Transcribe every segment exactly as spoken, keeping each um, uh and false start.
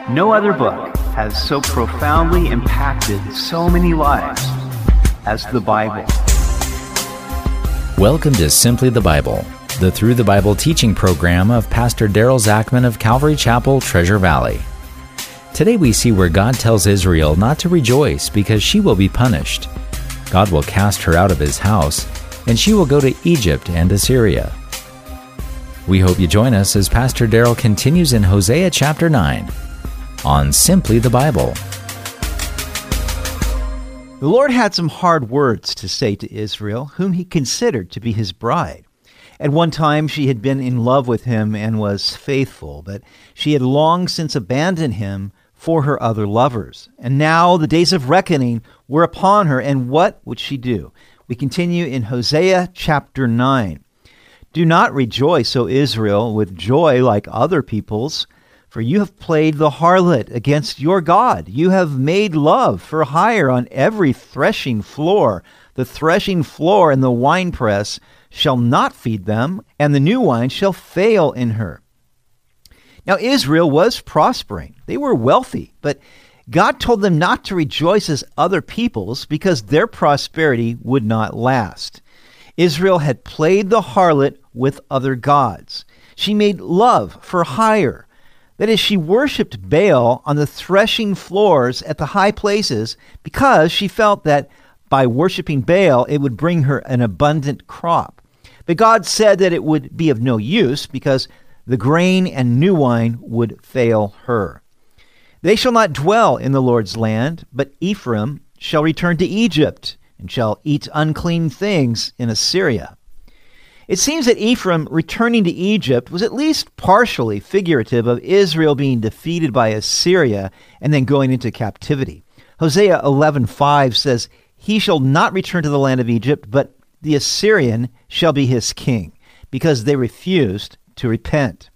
No other book has so profoundly impacted so many lives as the Bible. Welcome to Simply the Bible, the Through the Bible teaching program of Pastor Daryl Zachman of Calvary Chapel, Treasure Valley. Today we see where God tells Israel not to rejoice because she will be punished. God will cast her out of his house, and she will go to Egypt and Assyria. We hope you join us as Pastor Daryl continues in Hosea chapter nine on Simply the Bible. The Lord had some hard words to say to Israel, whom he considered to be his bride. At one time she had been in love with him and was faithful, but she had long since abandoned him for her other lovers. And now the days of reckoning were upon her, and what would she do? We continue in Hosea chapter nine. Do not rejoice, O Israel, with joy like other peoples, for you have played the harlot against your God. You have made love for hire on every threshing floor. The threshing floor and the winepress shall not feed them, and the new wine shall fail in her. Now Israel was prospering. They were wealthy, but God told them not to rejoice as other peoples because their prosperity would not last. Israel had played the harlot with other gods. She made love for hire. That is, she worshipped Baal on the threshing floors at the high places because she felt that by worshiping Baal, it would bring her an abundant crop. But God said that it would be of no use because the grain and new wine would fail her. They shall not dwell in the Lord's land, but Ephraim shall return to Egypt and shall eat unclean things in Assyria. It seems that Ephraim returning to Egypt was at least partially figurative of Israel being defeated by Assyria and then going into captivity. Hosea eleven five says, "He shall not return to the land of Egypt, but the Assyrian shall be his king," because they refused to repent.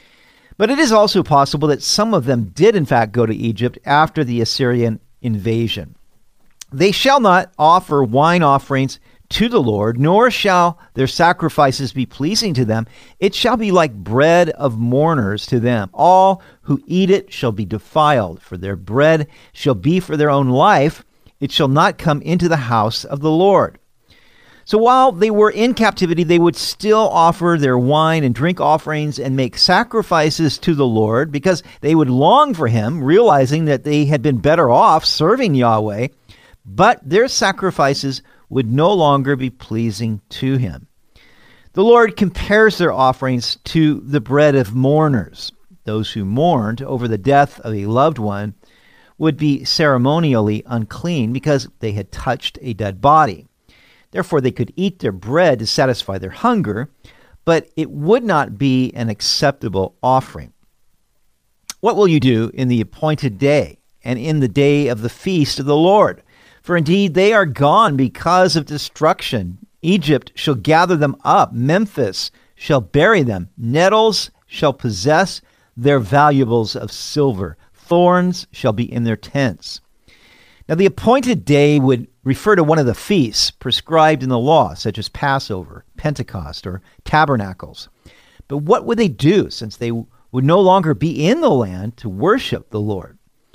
But it is also possible that some of them did in fact go to Egypt after the Assyrian invasion. They shall not offer wine offerings to the Lord, nor shall their sacrifices be pleasing to them. It shall be like bread of mourners to them. All who eat it shall be defiled, for their bread shall be for their own life. It shall not come into the house of the Lord. So while they were in captivity, they would still offer their wine and drink offerings and make sacrifices to the Lord because they would long for him, realizing that they had been better off serving Yahweh, but their sacrifices would no longer be pleasing to him. The Lord compares their offerings to the bread of mourners. Those who mourned over the death of a loved one would be ceremonially unclean because they had touched a dead body. Therefore, they could eat their bread to satisfy their hunger, but it would not be an acceptable offering. What will you do in the appointed day and in the day of the feast of the Lord? For indeed they are gone because of destruction. Egypt shall gather them up. Memphis shall bury them. Nettles shall possess their valuables of silver. Thorns shall be in their tents. Now the appointed day would refer to one of the feasts prescribed in the law, such as Passover, Pentecost, or Tabernacles. But what would they do since they would no longer be in the land to worship the Lord?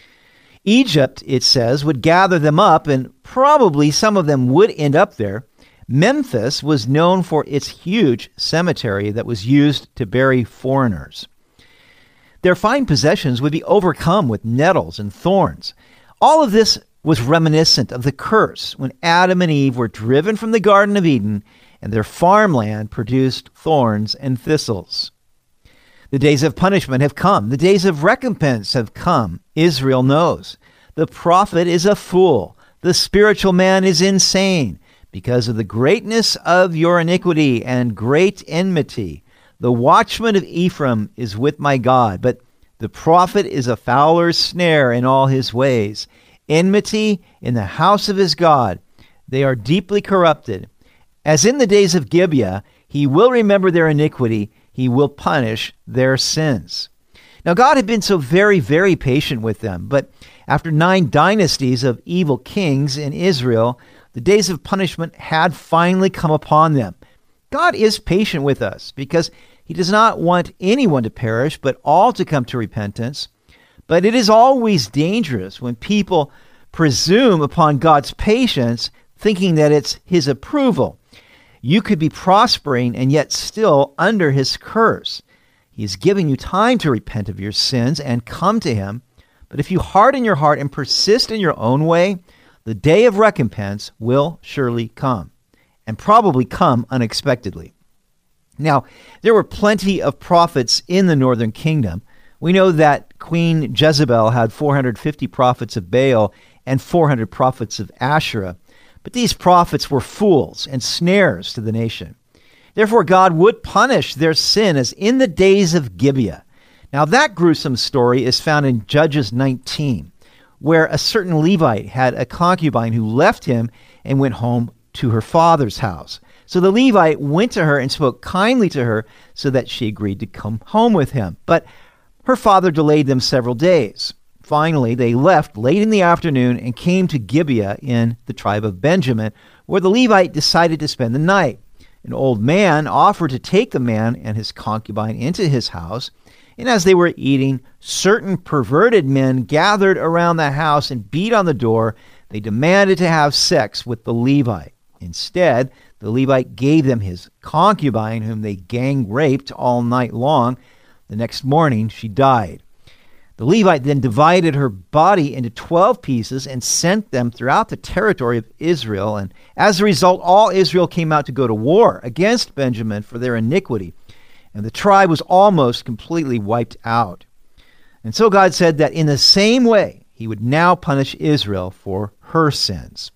Egypt, it says, would gather them up, and probably some of them would end up there. Memphis was known for its huge cemetery that was used to bury foreigners. Their fine possessions would be overcome with nettles and thorns. All of this was reminiscent of the curse when Adam and Eve were driven from the Garden of Eden and their farmland produced thorns and thistles. The days of punishment have come. The days of recompense have come. Israel knows. The prophet is a fool. The spiritual man is insane because of the greatness of your iniquity and great enmity. The watchman of Ephraim is with my God, but the prophet is a fowler's snare in all his ways. Enmity in the house of his God. They are deeply corrupted. As in the days of Gibeah, he will remember their iniquity. He will punish their sins. Now, God had been so very, very patient with them, but after nine dynasties of evil kings in Israel, the days of punishment had finally come upon them. God is patient with us because he does not want anyone to perish, but all to come to repentance. But it is always dangerous when people presume upon God's patience, thinking that it's his approval. You could be prospering and yet still under his curse. He is giving you time to repent of your sins and come to him. But if you harden your heart and persist in your own way, the day of recompense will surely come, and probably come unexpectedly. Now, there were plenty of prophets in the northern kingdom. We know that Queen Jezebel had four hundred fifty prophets of Baal and four hundred prophets of Asherah. But these prophets were fools and snares to the nation. Therefore, God would punish their sin as in the days of Gibeah. Now, that gruesome story is found in Judges nineteen, where a certain Levite had a concubine who left him and went home to her father's house. So the Levite went to her and spoke kindly to her so that she agreed to come home with him. But her father delayed them several days. Finally, they left late in the afternoon and came to Gibeah in the tribe of Benjamin, where the Levite decided to spend the night. An old man offered to take the man and his concubine into his house, and as they were eating, certain perverted men gathered around the house and beat on the door. They demanded to have sex with the Levite. Instead, the Levite gave them his concubine, whom they gang raped all night long. The next morning, she died. The Levite then divided her body into twelve pieces and sent them throughout the territory of Israel. And as a result, all Israel came out to go to war against Benjamin for their iniquity. And the tribe was almost completely wiped out. And so God said that in the same way, he would now punish Israel for her sins.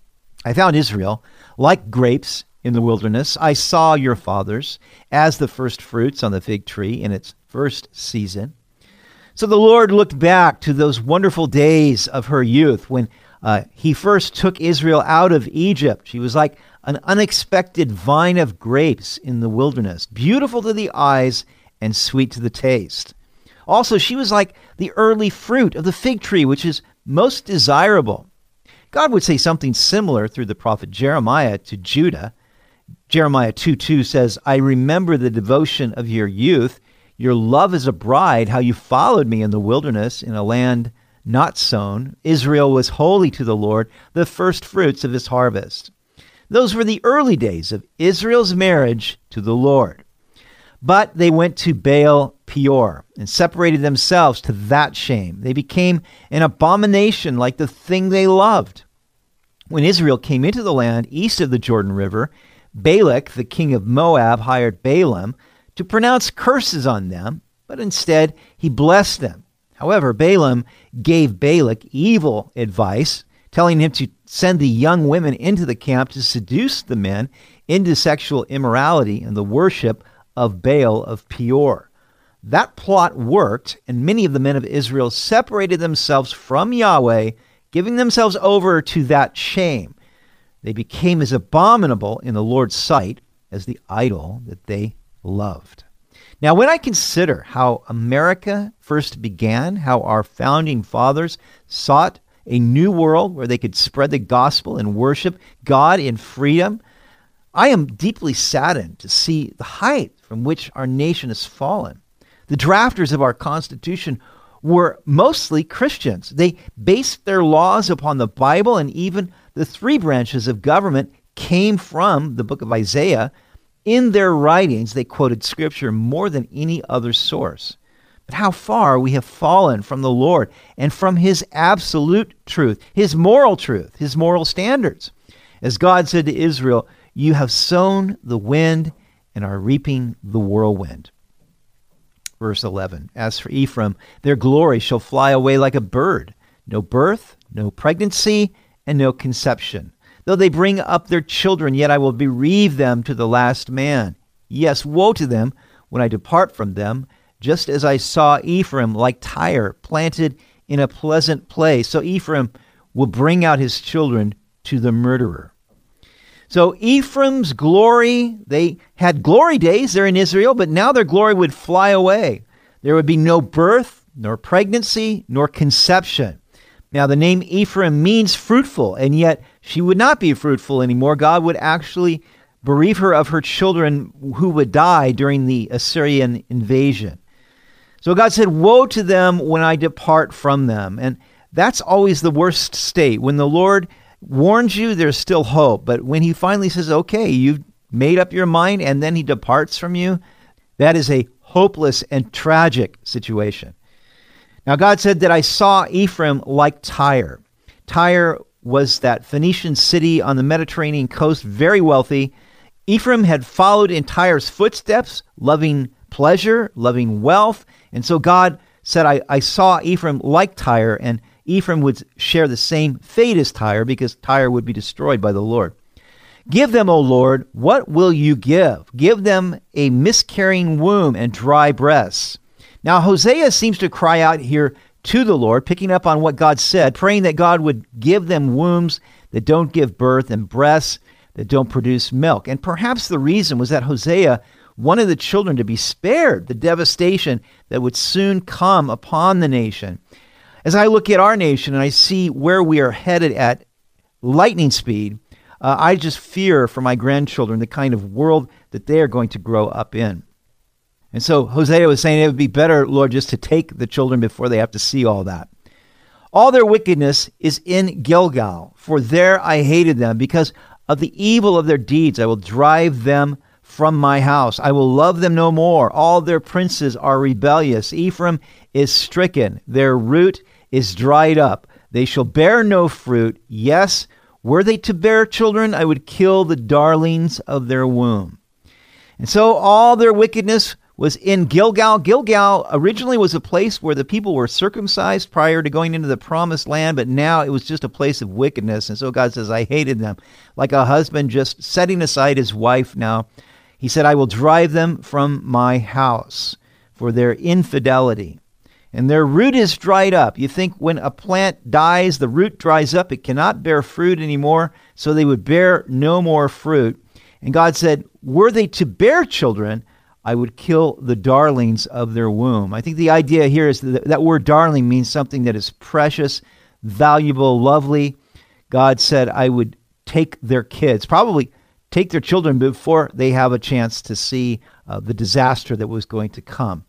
I found Israel like grapes in the wilderness. I saw your fathers as the first fruits on the fig tree in its first season. So the Lord looked back to those wonderful days of her youth when uh, he first took Israel out of Egypt. She was like an unexpected vine of grapes in the wilderness, beautiful to the eyes and sweet to the taste. Also, she was like the early fruit of the fig tree, which is most desirable. God would say something similar through the prophet Jeremiah to Judah. Jeremiah two two says, I remember the devotion of your youth, your love as a bride, how you followed me in the wilderness in a land not sown. Israel was holy to the Lord, the first fruits of his harvest. Those were the early days of Israel's marriage to the Lord. But they went to Baal Peor and separated themselves to that shame. They became an abomination like the thing they loved. When Israel came into the land east of the Jordan River, Balak, the king of Moab, hired Balaam to pronounce curses on them, but instead he blessed them. However, Balaam gave Balak evil advice, telling him to send the young women into the camp to seduce the men into sexual immorality and the worship of Baal of Peor. That plot worked, and many of the men of Israel separated themselves from Yahweh, giving themselves over to that shame. They became as abominable in the Lord's sight as the idol that they loved. Now, when I consider how America first began, how our founding fathers sought a new world where they could spread the gospel and worship God in freedom, I am deeply saddened to see the height from which our nation has fallen. The drafters of our Constitution were mostly Christians. They based their laws upon the Bible, and even the three branches of government came from the book of Isaiah. In their writings, they quoted Scripture more than any other source. But how far we have fallen from the Lord and from his absolute truth, his moral truth, his moral standards. As God said to Israel, you have sown the wind and are reaping the whirlwind. Verse eleven, as for Ephraim, their glory shall fly away like a bird. No birth, no pregnancy, and no conception. Though they bring up their children, yet I will bereave them to the last man. Yes, woe to them when I depart from them, just as I saw Ephraim like Tyre, planted in a pleasant place. So Ephraim will bring out his children to the murderer. So Ephraim's glory, they had glory days there in Israel, but now their glory would fly away. There would be no birth, nor pregnancy, nor conception. Now the name Ephraim means fruitful, and yet she would not be fruitful anymore. God would actually bereave her of her children who would die during the Assyrian invasion. So God said, woe to them when I depart from them. And that's always the worst state. When the Lord warns you, there's still hope. But when he finally says, okay, you've made up your mind, and then he departs from you, that is a hopeless and tragic situation. Now, God said that I saw Ephraim like Tyre. Tyre was that Phoenician city on the Mediterranean coast, very wealthy. Ephraim had followed in Tyre's footsteps, loving pleasure, loving wealth. And so God said, I, I saw Ephraim like Tyre, and Ephraim would share the same fate as Tyre, because Tyre would be destroyed by the Lord. Give them, O Lord, what will you give? Give them a miscarrying womb and dry breasts. Now, Hosea seems to cry out here to the Lord, picking up on what God said, praying that God would give them wombs that don't give birth and breasts that don't produce milk. And perhaps the reason was that Hosea wanted the children to be spared the devastation that would soon come upon the nation. As I look at our nation and I see where we are headed at lightning speed, uh, I just fear for my grandchildren the kind of world that they are going to grow up in. And so Hosea was saying it would be better, Lord, just to take the children before they have to see all that. All their wickedness is in Gilgal, for there I hated them. Because of the evil of their deeds, I will drive them from my house. I will love them no more. All their princes are rebellious. Ephraim is stricken. Their root is dried up. They shall bear no fruit. Yes, were they to bear children, I would kill the darlings of their womb. And so all their wickedness was in Gilgal. Gilgal originally was a place where the people were circumcised prior to going into the promised land, but now it was just a place of wickedness. And so God says, I hated them. Like a husband just setting aside his wife now, he said, I will drive them from my house for their infidelity. And their root is dried up. You think when a plant dies, the root dries up. It cannot bear fruit anymore, so they would bear no more fruit. And God said, were they to bear children, I would kill the darlings of their womb. I think the idea here is that that word darling means something that is precious, valuable, lovely. God said, I would take their kids, probably take their children before they have a chance to see uh, the disaster that was going to come.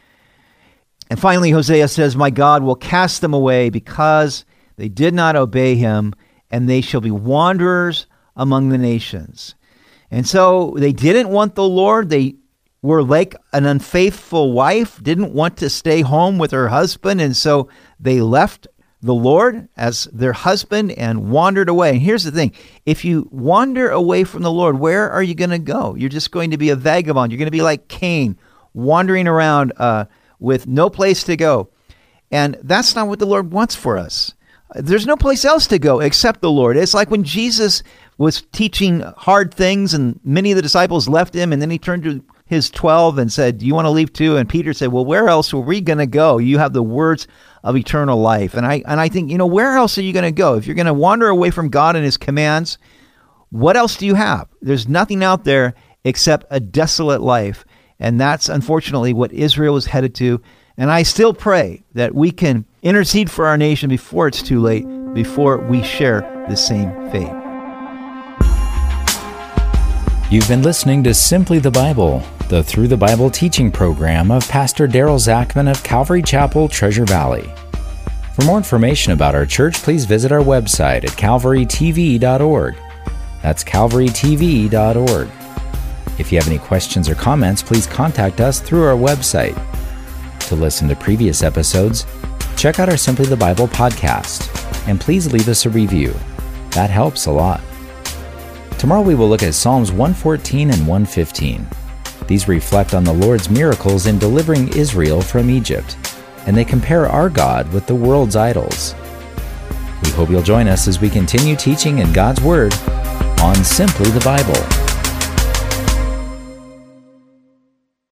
And finally, Hosea says, my God will cast them away because they did not obey him, and they shall be wanderers among the nations. And so they didn't want the Lord. They were like an unfaithful wife, didn't want to stay home with her husband, and so they left the Lord as their husband and wandered away. And here's the thing. If you wander away from the Lord, where are you going to go? You're just going to be a vagabond. You're going to be like Cain, wandering around uh, with no place to go. And that's not what the Lord wants for us. There's no place else to go except the Lord. It's like when Jesus was teaching hard things and many of the disciples left him, and then he turned to his twelve and said, do you want to leave too? And Peter said, well, where else are we going to go? You have the words of eternal life. And I and I think, you know, where else are you going to go? If you're going to wander away from God and his commands, what else do you have? There's nothing out there except a desolate life. And that's unfortunately what Israel was headed to. And I still pray that we can intercede for our nation before it's too late, before we share the same fate. You've been listening to Simply the Bible, the Through the Bible teaching program of Pastor Daryl Zachman of Calvary Chapel, Treasure Valley. For more information about our church, please visit our website at calvary t v dot org. That's calvary t v dot org. If you have any questions or comments, please contact us through our website. To listen to previous episodes, check out our Simply the Bible podcast, and please leave us a review. That helps a lot. Tomorrow we will look at Psalms one fourteen and one fifteen. These reflect on the Lord's miracles in delivering Israel from Egypt, and they compare our God with the world's idols. We hope you'll join us as we continue teaching in God's Word on Simply the Bible.